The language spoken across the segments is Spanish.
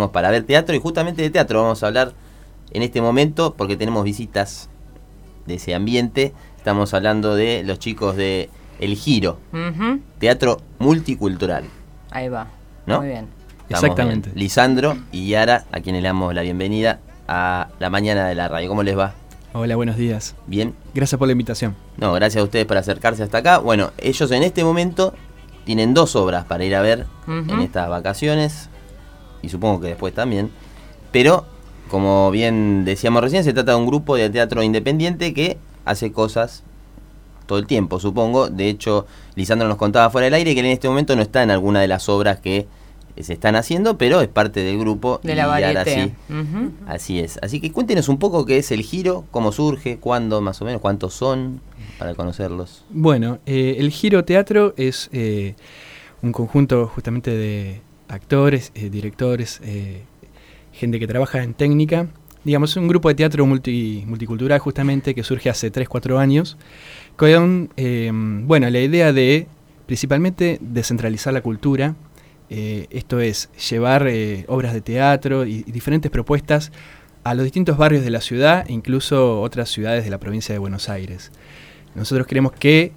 buenísimos para ver teatro, y justamente de teatro vamos a hablar en este momento porque tenemos visitas de ese ambiente. Estamos hablando de los chicos de El Giro, teatro multicultural. Ahí va, ¿no? Muy bien. Exactamente. Bien. Lisandro y Yara, a quienes le damos la bienvenida a la mañana de la radio. ¿Cómo les va? Hola, buenos días. Bien. Gracias por la invitación. No, gracias a ustedes por acercarse hasta acá. Bueno, ellos en este momento tienen 2 obras para ir a ver en estas vacaciones, y supongo que después también. Pero, como bien decíamos recién, se trata de un grupo de teatro independiente que hace cosas todo el tiempo, supongo. De hecho, Lisandro nos contaba fuera del aire que él en este momento no está en alguna de las obras que se están haciendo, pero es parte del grupo de la varieté. Así es. Así que cuéntenos un poco qué es El Giro, cómo surge, cuándo más o menos, cuántos son, para conocerlos. Bueno, El Giro Teatro es un conjunto justamente de actores, directores, gente que trabaja en técnica. Digamos, es un grupo de teatro multicultural justamente que surge hace 3-4 años con la idea de principalmente descentralizar la cultura. Esto es, llevar obras de teatro y diferentes propuestas a los distintos barrios de la ciudad e incluso otras ciudades de la provincia de Buenos Aires. Nosotros creemos que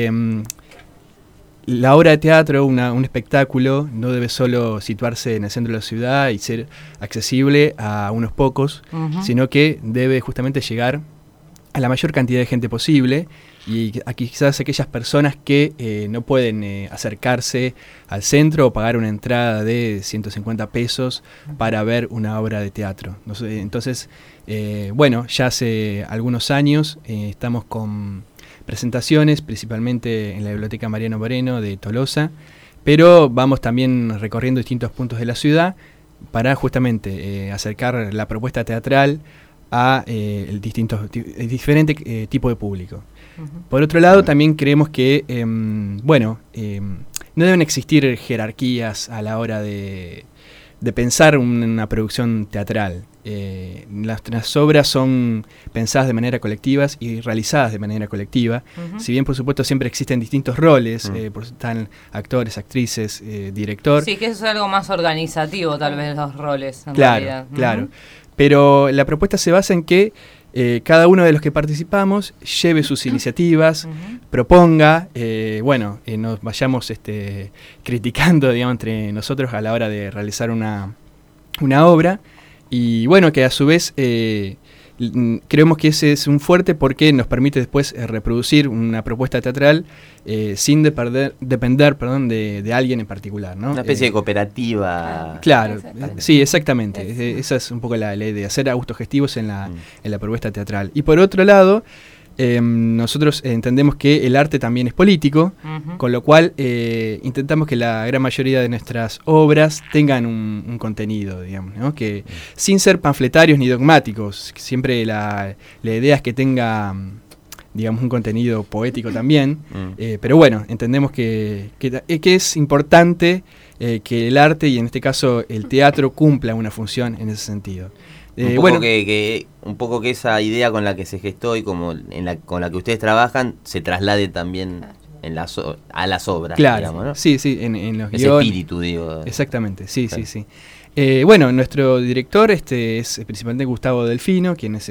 la obra de teatro, un espectáculo, no debe solo situarse en el centro de la ciudad y ser accesible a unos pocos, sino que debe justamente llegar a la mayor cantidad de gente posible, y aquí quizás aquellas personas que no pueden acercarse al centro o pagar una entrada de 150 pesos para ver una obra de teatro. Entonces, ya hace algunos años estamos con presentaciones, principalmente en la Biblioteca Mariano Moreno de Tolosa, pero vamos también recorriendo distintos puntos de la ciudad para justamente acercar la propuesta teatral a diferente tipo de público. Por otro lado, también creemos que no deben existir jerarquías a la hora de pensar una producción teatral. Las obras son pensadas de manera colectiva y realizadas de manera colectiva. Si bien, por supuesto, siempre existen distintos roles, están actores, actrices, director. Sí, que eso es algo más organizativo, tal vez, los roles, en realidad. Claro. Pero la propuesta se basa en que cada uno de los que participamos lleve sus iniciativas, proponga, nos vayamos criticando, digamos, entre nosotros a la hora de realizar una obra, y bueno, que a su vez creemos que ese es un fuerte porque nos permite después reproducir una propuesta teatral sin depender de alguien en particular, ¿no? Una especie de cooperativa. Claro, sí, exactamente. Esa es un poco la idea, ser autogestivos en la propuesta teatral. Y por otro lado, nosotros entendemos que el arte también es político, con lo cual intentamos que la gran mayoría de nuestras obras tengan un contenido, digamos, ¿no? Que sin ser panfletarios ni dogmáticos, siempre la idea es que tenga, digamos, un contenido poético también, pero bueno, entendemos que es importante que el arte, y en este caso el teatro, cumpla una función en ese sentido. Un poco que esa idea con la que se gestó y con la que ustedes trabajan se traslade también a las obras. Claro, digamos, ¿no? Sí, en los ese guiones. Espíritu, digo. Exactamente, sí, claro. sí. Nuestro director es principalmente Gustavo Delfino, quien es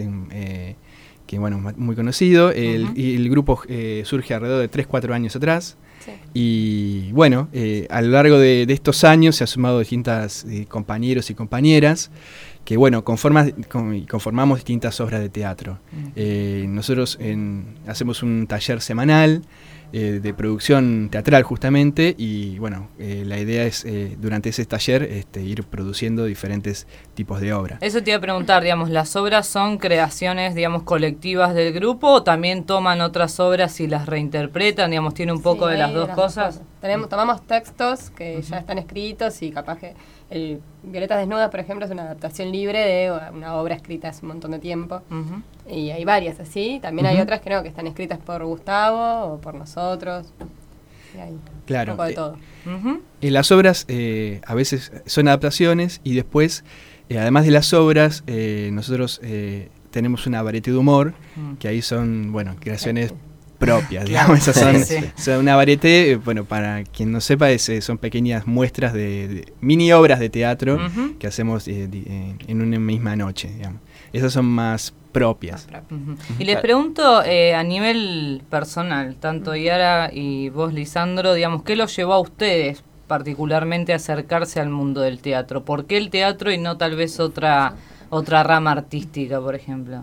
muy conocido. El grupo surge alrededor de 3-4 años atrás. Sí. Y a lo largo de estos años se han sumado distintas compañeros y compañeras que conformamos distintas obras de teatro. Nosotros hacemos un taller semanal de producción teatral justamente, y la idea es durante ese taller ir produciendo diferentes tipos de obras. Eso te iba a preguntar, digamos, ¿las obras son creaciones, digamos, colectivas del grupo, o también toman otras obras y las reinterpretan, digamos, tiene un poco de las dos cosas? Tomamos textos que ya están escritos, y capaz que Violetas Desnudas, por ejemplo, es una adaptación libre de una obra escrita hace un montón de tiempo. Y hay varias así. También hay otras que están escritas por Gustavo o por nosotros. Y hay claro, un poco de todo. Las obras a veces son adaptaciones, y después, además de las obras, nosotros tenemos una varieté de humor, que ahí son creaciones propias, digamos. Esas son, Sí. son una varieté, bueno, para quien no sepa, son pequeñas muestras de mini obras de teatro que hacemos en una misma noche, digamos. Esas son más propias. Y les pregunto a nivel personal, tanto Yara y vos, Lisandro, digamos, ¿qué los llevó a ustedes particularmente a acercarse al mundo del teatro? ¿Por qué el teatro y no tal vez otra rama artística, por ejemplo?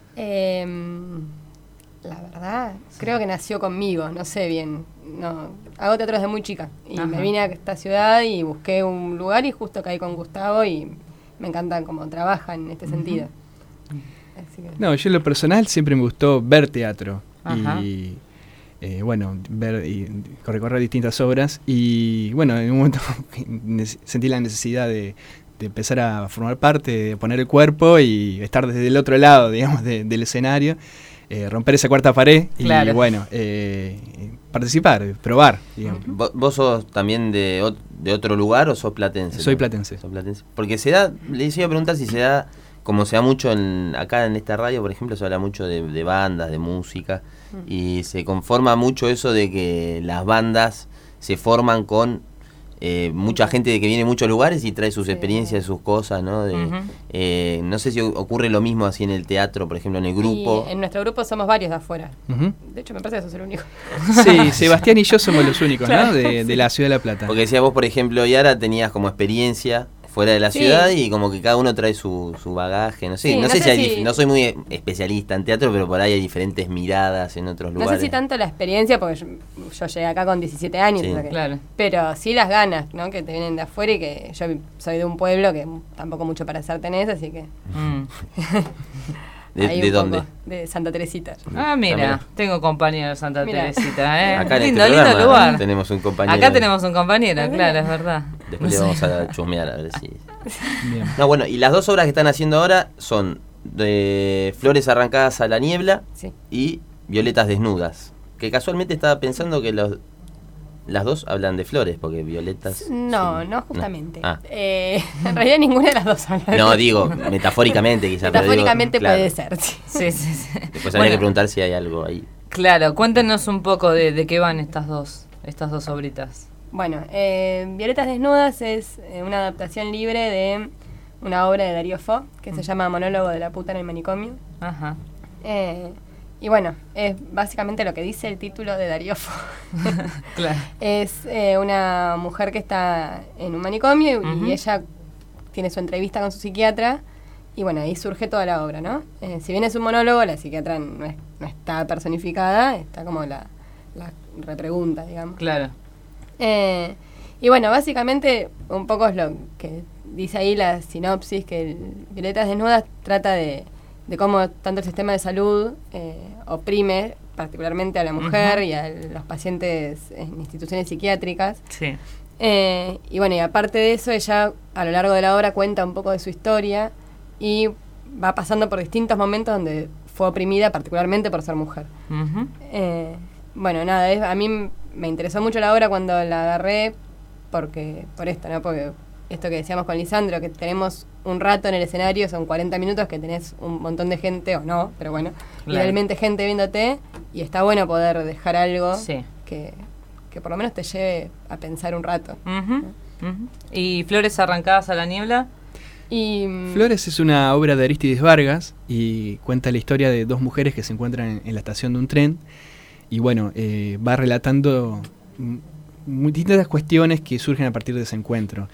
La verdad, creo que nació conmigo, no sé bien. No, hago teatro desde muy chica y me vine a esta ciudad y busqué un lugar y justo caí con Gustavo y me encantan cómo trabajan en este sentido. Así que... No, yo en lo personal siempre me gustó ver teatro. Ajá. Y bueno, ver y recorrer distintas obras y bueno, en un momento sentí la necesidad de empezar a formar parte, de poner el cuerpo y estar desde el otro lado, digamos, del escenario, romper esa cuarta pared y bueno, participar, probar, digamos. ¿Vos sos también de otro lugar o sos platense? Soy platense. ¿Sos platense? Porque se da, les iba a preguntar si se da, como se da mucho acá en esta radio, por ejemplo, se habla mucho de bandas, de música, y se conforma mucho eso de que las bandas se forman con mucha gente que viene de muchos lugares y trae sus experiencias, sus cosas, ¿no? No sé si ocurre lo mismo así en el teatro, por ejemplo, en el grupo. Y en nuestro grupo somos varios de afuera. De hecho, me parece que sos el único. Sí, Sebastián y yo somos los únicos, ¿no? De la Ciudad de La Plata. Porque decía vos, por ejemplo, Yara, tenías como experiencia fuera de la ciudad y como que cada uno trae su bagaje, no sé, Sí, no sé si no soy muy especialista en teatro, pero por ahí hay diferentes miradas en otros lugares. No sé si tanto la experiencia, porque yo llegué acá con 17 años, Sí. o sea que- Claro. pero sí las ganas, ¿no? Que te vienen de afuera y que yo soy de un pueblo que tampoco mucho para hacer tenés, así que... ahí ¿De un dónde? poco, de Santa Teresita. Mira, tengo compañero de Santa Mira. Teresita, ¿eh? Acá en lindo, este lindo programa lugar. tenemos un compañero. Acá tenemos un compañero, claro, es verdad. Después le vamos a chusmear a ver si... Bien. No, bueno, y las dos obras que están haciendo ahora son de Flores arrancadas a la niebla Sí. y Violetas desnudas. Que casualmente estaba pensando que las dos hablan de flores, porque violetas... No, sí. no justamente. Ah. En realidad ninguna de las dos habla de- No, digo, metafóricamente quizás. pero digo, Metafóricamente claro. puede ser, sí. Sí, sí, sí. Después habría Bueno, que preguntar si hay algo ahí. claro, cuéntenos un poco de qué van estas dos obritas. Bueno, Violetas Desnudas es una adaptación libre de una obra de Darío Fo, que se llama Monólogo de la puta en el manicomio. Ajá. Y bueno, es básicamente lo que dice el título de Darío Fo. Claro. Es una mujer que está en un manicomio y ella tiene su entrevista con su psiquiatra y bueno, ahí surge toda la obra, ¿no? Si bien es un monólogo, la psiquiatra no está personificada, está como la repregunta, digamos. Claro. Y bueno, básicamente un poco es lo que dice ahí la sinopsis, que Violetas Desnudas trata de cómo tanto el sistema de salud oprime particularmente a la mujer y a los pacientes en instituciones psiquiátricas. Sí. Y bueno, y aparte de eso, ella a lo largo de la obra cuenta un poco de su historia y va pasando por distintos momentos donde fue oprimida particularmente por ser mujer. Ujú. Bueno, nada, a mí me interesó mucho la obra cuando la agarré por esto, ¿no? Porque esto que decíamos con Lisandro, que tenemos un rato en el escenario, son 40 minutos que tenés un montón de gente, o no, pero bueno, Claro. idealmente gente viéndote, y está bueno poder dejar algo Sí. que por lo menos te lleve a pensar un rato. Ujú, ujú. ¿Y Flores arrancadas a la niebla? Y Flores es una obra de Arístides Vargas y cuenta la historia de dos mujeres que se encuentran en la estación de un tren y bueno, va relatando distintas cuestiones que surgen a partir de ese encuentro.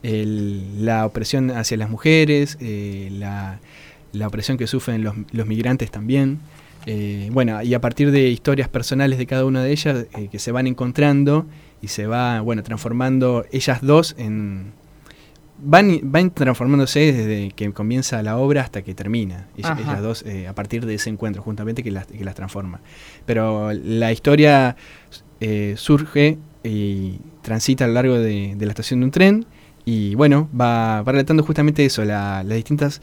La opresión hacia las mujeres, la opresión que sufren los migrantes también. Bueno, y a partir de historias personales de cada una de ellas que se van encontrando y se va, bueno, transformando ellas dos en... Van transformándose desde que comienza la obra hasta que termina. Ellas dos, a partir de ese encuentro, juntamente que las transforma. Pero la historia surge y transita a lo largo de la estación de un tren y bueno, va relatando justamente eso, las distintas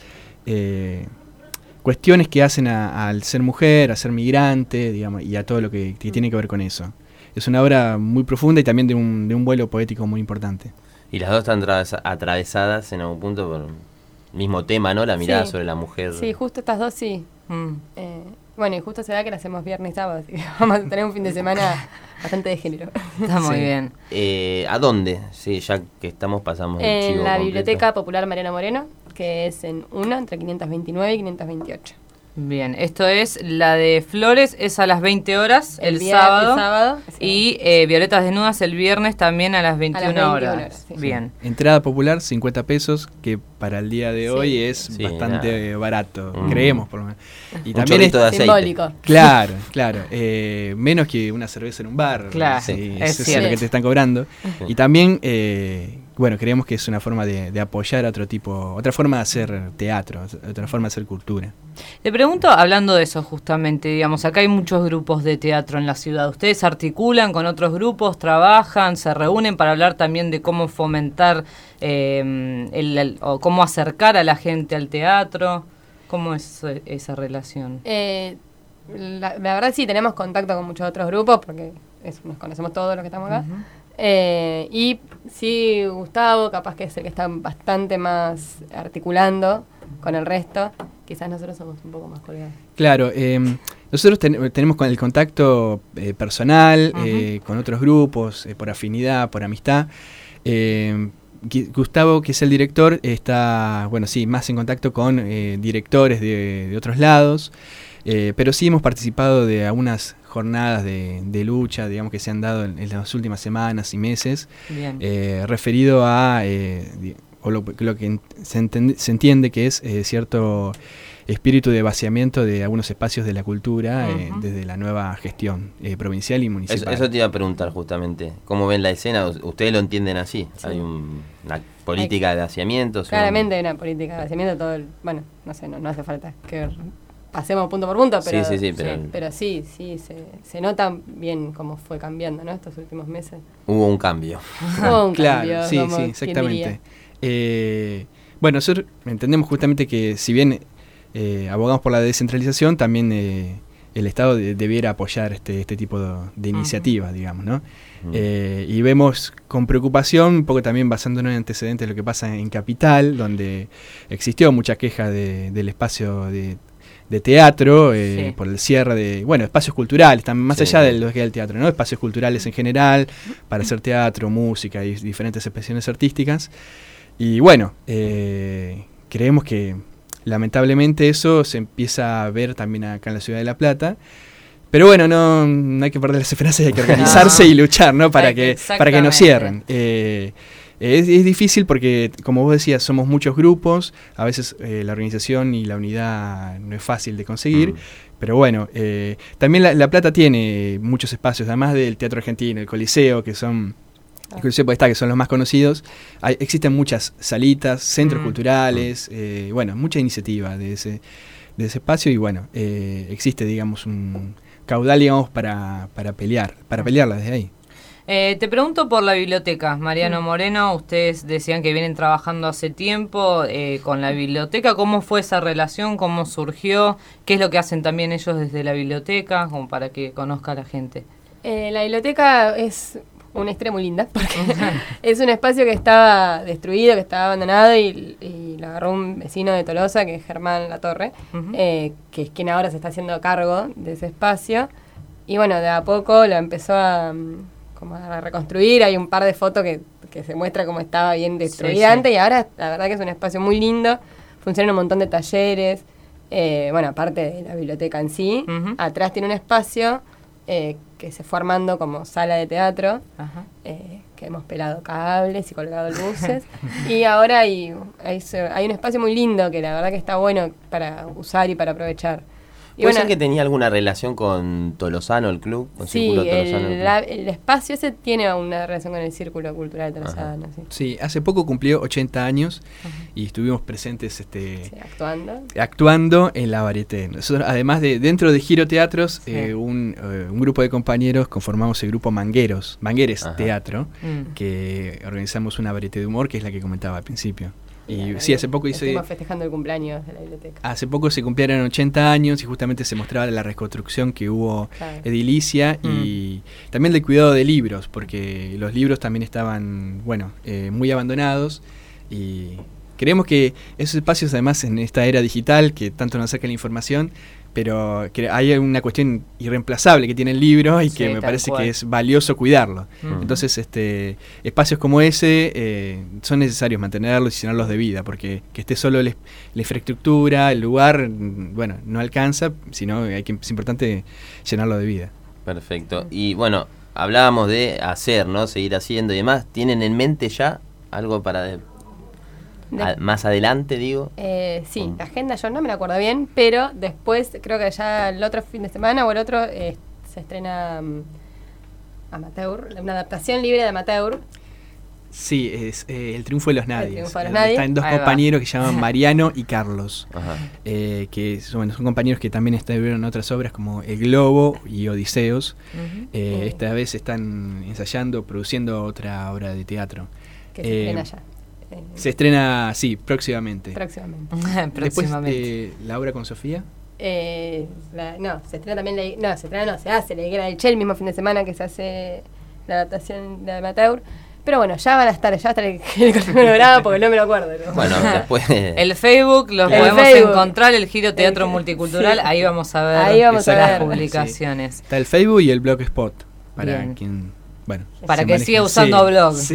cuestiones que hacen al ser mujer, a ser migrante, digamos, y a todo lo que tiene que ver con eso. Es una obra muy profunda y también de un vuelo poético muy importante. Y las dos están atravesadas en algún punto por el mismo tema, ¿no? La mirada Sí. sobre la mujer. sí, justo estas dos sí. Mm. Bueno, y justo se da que la hacemos viernes y sábado, así que vamos a tener un fin de semana bastante de género. Está muy bien. ¿A dónde? Sí, ya que estamos pasamos el chivo En la completo. Biblioteca Popular Mariano Moreno, que es en 1, entre 529 y 528. Bien, esto es la de Flores, es a las 20 horas el viernes, sábado. Y Violetas Desnudas el viernes también a las 21 horas. Sí. Bien. Entrada popular, 50 pesos, que para el día de hoy es bastante barato, creemos por lo menos. Y un también chorrito de aceite. simbólico. Claro, menos que una cerveza en un bar. Claro, sí, es eso es cierto. lo que te están cobrando. Y también, creemos que es una forma de apoyar a otra forma de hacer teatro, otra forma de hacer cultura. Le pregunto, hablando de eso justamente, digamos, acá hay muchos grupos de teatro en la ciudad. ¿Ustedes articulan con otros grupos, trabajan, se reúnen para hablar también de cómo fomentar o cómo acercar a la gente al teatro? ¿Cómo es esa relación? La verdad sí, tenemos contacto con muchos otros grupos, porque nos conocemos todos los que estamos acá. Y sí, Gustavo, capaz que es el que está bastante más articulando con el resto. Quizás nosotros somos un poco más colgados. Claro, nosotros tenemos con el contacto personal, con otros grupos, por afinidad, por amistad. Gustavo, que es el director, está, más en contacto con directores de otros lados, pero sí hemos participado de algunas jornadas de lucha, digamos, que se han dado en las últimas semanas y meses, referido a lo que se entiende que es cierto espíritu de vaciamiento de algunos espacios de la cultura desde la nueva gestión provincial y municipal. Eso te iba a preguntar justamente. ¿Cómo ven la escena? ¿Ustedes lo entienden así? Sí. ¿Hay una política de vaciamiento? Claramente hay una política de vaciamiento. No hace falta que pasemos punto por punto, pero pero sí, se nota bien cómo fue cambiando, ¿no? Estos últimos meses. Hubo un cambio. Claro, sí, exactamente. Nosotros entendemos justamente que si bien abogamos por la descentralización, también el Estado debiera apoyar este tipo de iniciativas, digamos, ¿no? Y vemos con preocupación, un poco también basándonos en antecedentes de lo que pasa en Capital, donde existió mucha queja del espacio de teatro, por el cierre de, espacios culturales, más allá de lo que es el teatro, ¿no? Espacios culturales en general, para hacer teatro, música y diferentes expresiones artísticas. Y creemos que lamentablemente eso se empieza a ver también acá en la ciudad de La Plata. Pero no hay que perder las esperanzas, hay que organizarse y luchar, ¿no? Para que nos cierren. Es difícil porque, como vos decías, somos muchos grupos, a veces la organización y la unidad no es fácil de conseguir, pero también La Plata tiene muchos espacios, además del Teatro Argentino, el Coliseo, que son los más conocidos. Existen muchas salitas, centros culturales, mucha iniciativa de ese espacio y existe, digamos, un caudal, digamos, para pelearla desde ahí. Te pregunto por la biblioteca, Mariano Moreno. Ustedes decían que vienen trabajando hace tiempo con la biblioteca. ¿Cómo fue esa relación? ¿Cómo surgió? ¿Qué es lo que hacen también ellos desde la biblioteca? Como para que conozca a la gente. La biblioteca es una historia muy linda, porque es un espacio que estaba destruido, que estaba abandonado y lo agarró un vecino de Tolosa, que es Germán Latorre, que es quien ahora se está haciendo cargo de ese espacio. Y de a poco lo empezó a reconstruir. Hay un par de fotos que se muestra cómo estaba bien destruida antes, y ahora la verdad que es un espacio muy lindo. Funcionan un montón de talleres, aparte de la biblioteca en sí. Atrás tiene un espacio que se fue armando como sala de teatro, que hemos pelado cables y colgado luces. Y ahora hay un espacio muy lindo que la verdad que está bueno para usar y para aprovechar. ¿Puede ser que tenía alguna relación con Tolosano, el club? Con Círculo Tolosano, el espacio ese tiene una relación con el Círculo Cultural Tolosano. Sí, hace poco cumplió 80 años y estuvimos presentes actuando en la Varieté. Nosotros, además dentro de Giro Teatros, un grupo de compañeros conformamos el grupo Mangueres Teatro, que organizamos una Varieté de humor, que es la que comentaba al principio. Y sí, hace poco estuvimos festejando el cumpleaños de la biblioteca. Hace poco se cumplieron 80 años y justamente se mostraba la reconstrucción que hubo edilicia y también del cuidado de libros, porque los libros también estaban, muy abandonados y creemos que esos espacios, además en esta era digital que tanto nos saca la información, pero que hay una cuestión irreemplazable que tiene el libro y que me parece que es valioso cuidarlo. Entonces, espacios como ese son necesarios mantenerlos y llenarlos de vida, porque que esté solo la infraestructura, el lugar, bueno, no alcanza, sino es importante llenarlo de vida. Perfecto. Y bueno, hablábamos de hacer, ¿no? Seguir haciendo y demás. ¿Tienen en mente ya algo para más adelante, digo? Sí, la agenda yo no me la acuerdo bien, pero después creo que ya el otro fin de semana o el otro se estrena Amateur, una adaptación libre de Amateur. Sí, es El Triunfo de los Nadies. Están dos compañeros que se llaman Mariano y Carlos, que son compañeros que también estuvieron en otras obras como El Globo y Odiseos. Esta vez están ensayando, produciendo otra obra de teatro. Que se estrena ya. Se estrena, sí, próximamente. Próximamente. Después, la obra con Sofía. Se estrena también se hace la Higuera del Che el mismo fin de semana que se hace la adaptación de Amateur. Pero bueno, ya va a estar el cronograma porque no me lo acuerdo, ¿no? Bueno, después el Facebook lo podemos encontrar, el Giro Teatro Multicultural, sí. Ahí vamos a ver las publicaciones. Sí. Está el Facebook y el Blogspot para quien, para que siga usando blog. Sí.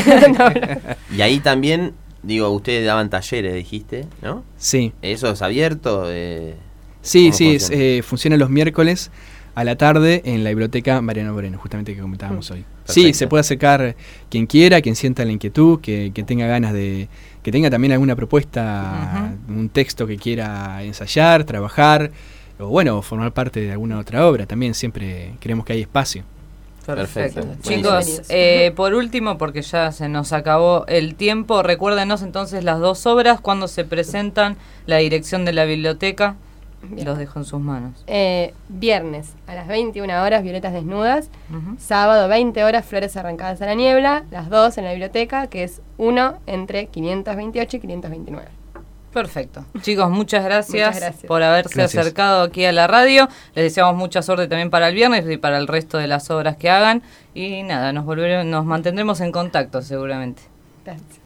Y ahí también, digo, ustedes daban talleres, dijiste, ¿no? Sí. ¿Eso es abierto? Sí, funciona los miércoles a la tarde en la biblioteca Mariano Moreno, justamente que comentábamos hoy. Perfecto. Sí, se puede acercar quien quiera, quien sienta la inquietud, que tenga ganas de, que tenga también alguna propuesta, un texto que quiera ensayar, trabajar, o formar parte de alguna otra obra. También siempre creemos que hay espacio. Perfecto. Chicos, por último, porque ya se nos acabó el tiempo, recuérdenos entonces las dos obras, cuando se presentan, la dirección de la biblioteca. Bien. Los dejo en sus manos. Viernes a las 21 horas, Violetas Desnudas. Sábado, 20 horas, Flores Arrancadas a la Niebla. Las dos en la biblioteca, que es 1 entre 528 y 529. Perfecto. Chicos, muchas gracias por haberse acercado aquí a la radio. Les deseamos mucha suerte también para el viernes y para el resto de las obras que hagan. Y nada, nos mantendremos en contacto seguramente. Gracias.